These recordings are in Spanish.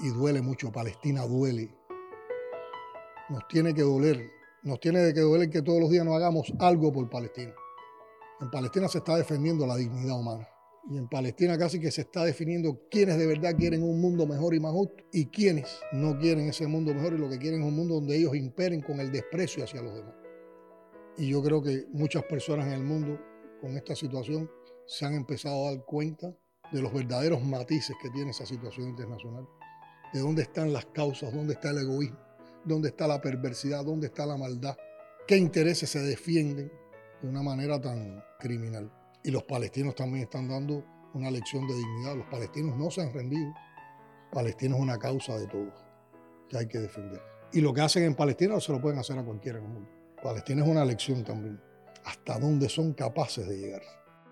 y duele mucho. Palestina duele. Nos tiene que doler. Nos tiene que doler que todos los días no hagamos algo por Palestina. En Palestina se está defendiendo la dignidad humana. Y en Palestina casi que se está definiendo quiénes de verdad quieren un mundo mejor y más justo y quiénes no quieren ese mundo mejor y lo que quieren es un mundo donde ellos imperen con el desprecio hacia los demás. Y yo creo que muchas personas en el mundo con esta situación se han empezado a dar cuenta de los verdaderos matices que tiene esa situación internacional, de dónde están las causas, dónde está el egoísmo, dónde está la perversidad, dónde está la maldad, qué intereses se defienden de una manera tan criminal. Y los palestinos también están dando una lección de dignidad. Los palestinos no se han rendido. Palestina es una causa de todos que hay que defender. Y lo que hacen en Palestina no se lo pueden hacer a cualquiera en el mundo. Palestina es una lección también. Hasta dónde son capaces de llegar.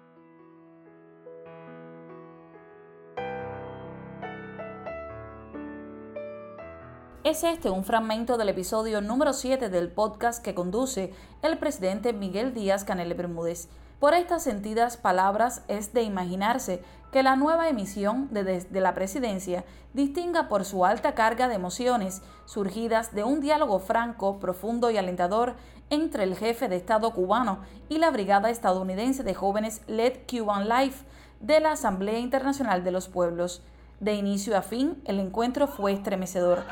Es este un fragmento del episodio número 7 del podcast que conduce el presidente Miguel Díaz-Canel Bermúdez. Por estas sentidas palabras es de imaginarse que la nueva emisión de la presidencia distinga por su alta carga de emociones surgidas de un diálogo franco, profundo y alentador entre el jefe de Estado cubano y la Brigada Estadounidense de Jóvenes Let Cuban Life de la Asamblea Internacional de los Pueblos. De inicio a fin, el encuentro fue estremecedor.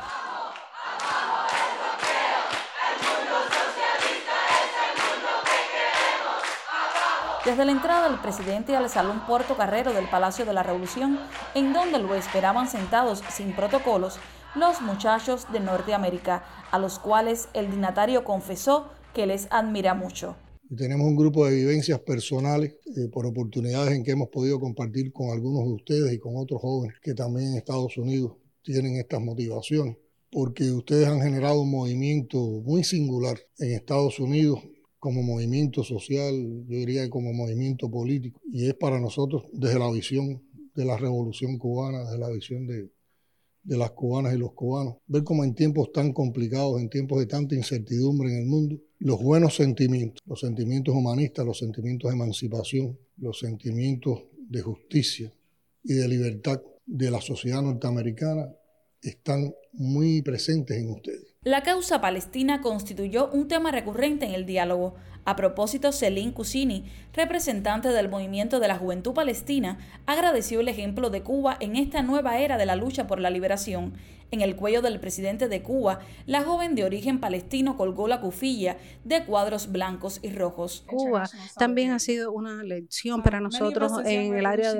Desde la entrada del presidente al Salón Portocarrero del Palacio de la Revolución, en donde lo esperaban sentados sin protocolos los muchachos de Norteamérica, a los cuales el dignatario confesó que les admira mucho. Tenemos un grupo de vivencias personales por oportunidades en que hemos podido compartir con algunos de ustedes y con otros jóvenes que también en Estados Unidos tienen estas motivaciones, porque ustedes han generado un movimiento muy singular en Estados Unidos, como movimiento social, yo diría que como movimiento político, y es para nosotros desde la visión de la Revolución Cubana, desde la visión de las cubanas y los cubanos, ver cómo en tiempos tan complicados, en tiempos de tanta incertidumbre en el mundo, los buenos sentimientos, los sentimientos humanistas, los sentimientos de emancipación, los sentimientos de justicia y de libertad de la sociedad norteamericana están muy presentes en ustedes. La causa palestina constituyó un tema recurrente en el diálogo. A propósito, Céline Cusini, representante del Movimiento de la Juventud Palestina, agradeció el ejemplo de Cuba en esta nueva era de la lucha por la liberación. En el cuello del presidente de Cuba, la joven de origen palestino colgó la cufilla de cuadros blancos y rojos. Cuba también ha sido una lección para nosotros en el área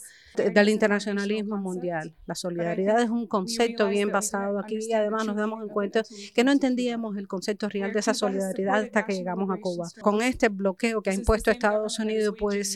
del internacionalismo mundial. La solidaridad es un concepto bien basado aquí y además nos damos cuenta que no entendíamos el concepto real de esa solidaridad hasta que llegamos a Cuba. Con este bloqueo que ha impuesto Estados Unidos, pues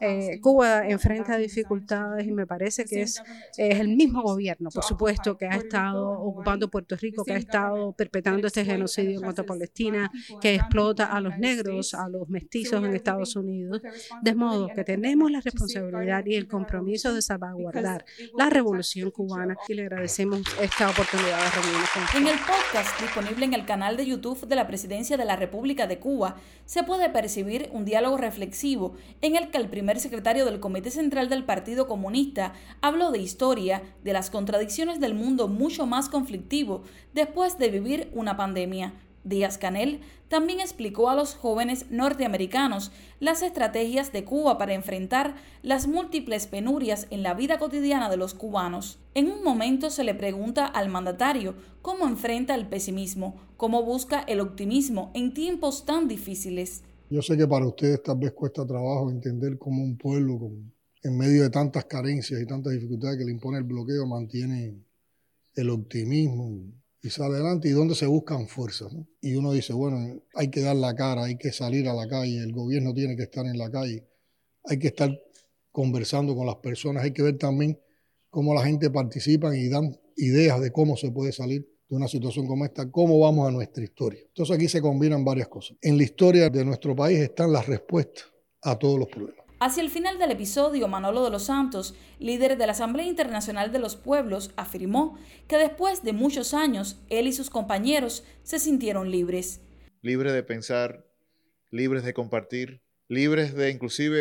Cuba enfrenta dificultades y me parece que es el mismo gobierno, por supuesto, que ha estado ocupando Puerto Rico, que ha estado perpetrando este genocidio contra Palestina, que explota a los negros, a los mestizos en Estados Unidos. De modo que tenemos la responsabilidad y el compromiso de salvaguardar la revolución cubana y le agradecemos esta oportunidad de reunirnos con ustedes. En el podcast disponible en el canal de YouTube de la Presidencia de la República de Cuba se puede percibir un diálogo reflexivo en el que el primer secretario del Comité Central del Partido Comunista habló de historia, de las contradicciones del mundo mucho más conflictivo después de vivir una pandemia. Díaz-Canel también explicó a los jóvenes norteamericanos las estrategias de Cuba para enfrentar las múltiples penurias en la vida cotidiana de los cubanos. En un momento se le pregunta al mandatario cómo enfrenta el pesimismo, cómo busca el optimismo en tiempos tan difíciles. Yo sé que para ustedes tal vez cuesta trabajo entender cómo un pueblo en medio de tantas carencias y tantas dificultades que le impone el bloqueo mantiene el optimismo y sale adelante, y donde se buscan fuerzas, ¿no? Y uno dice, bueno, hay que dar la cara, hay que salir a la calle, el gobierno tiene que estar en la calle, hay que estar conversando con las personas, hay que ver también cómo la gente participa y dan ideas de cómo se puede salir de una situación como esta, cómo vamos a nuestra historia. Entonces aquí se combinan varias cosas. En la historia de nuestro país están las respuestas a todos los problemas. Hacia el final del episodio, Manolo de los Santos, líder de la Asamblea Internacional de los Pueblos, afirmó que después de muchos años, él y sus compañeros se sintieron libres. Libres de pensar, libres de compartir, libres de inclusive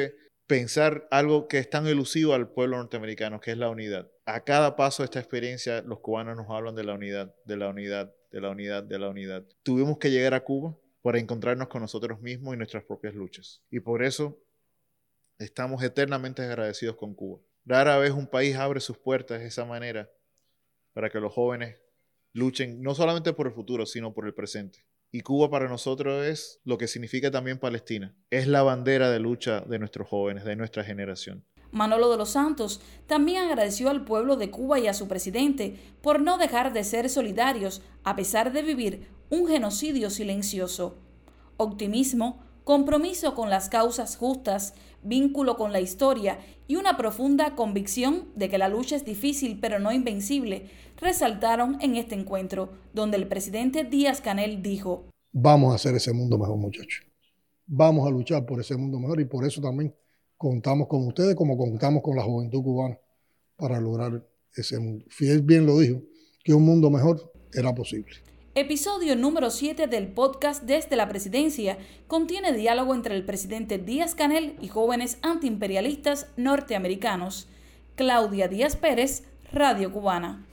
pensar algo que es tan elusivo al pueblo norteamericano, que es la unidad. A cada paso de esta experiencia, los cubanos nos hablan de la unidad, de la unidad, de la unidad, de la unidad. Tuvimos que llegar a Cuba para encontrarnos con nosotros mismos y nuestras propias luchas. Y por eso estamos eternamente agradecidos con Cuba. Rara vez un país abre sus puertas de esa manera para que los jóvenes luchen no solamente por el futuro, sino por el presente. Y Cuba para nosotros es lo que significa también Palestina. Es la bandera de lucha de nuestros jóvenes, de nuestra generación. Manolo de los Santos también agradeció al pueblo de Cuba y a su presidente por no dejar de ser solidarios a pesar de vivir un genocidio silencioso. Optimismo, compromiso con las causas justas, vínculo con la historia y una profunda convicción de que la lucha es difícil pero no invencible, resaltaron en este encuentro, donde el presidente Díaz-Canel dijo: vamos a hacer ese mundo mejor, muchachos. Vamos a luchar por ese mundo mejor y por eso también contamos con ustedes como contamos con la juventud cubana para lograr ese mundo. Fidel bien lo dijo, que un mundo mejor era posible. Episodio número 7 del podcast Desde la Presidencia contiene diálogo entre el presidente Díaz-Canel y jóvenes antiimperialistas norteamericanos. Claudia Díaz Pérez, Radio Cubana.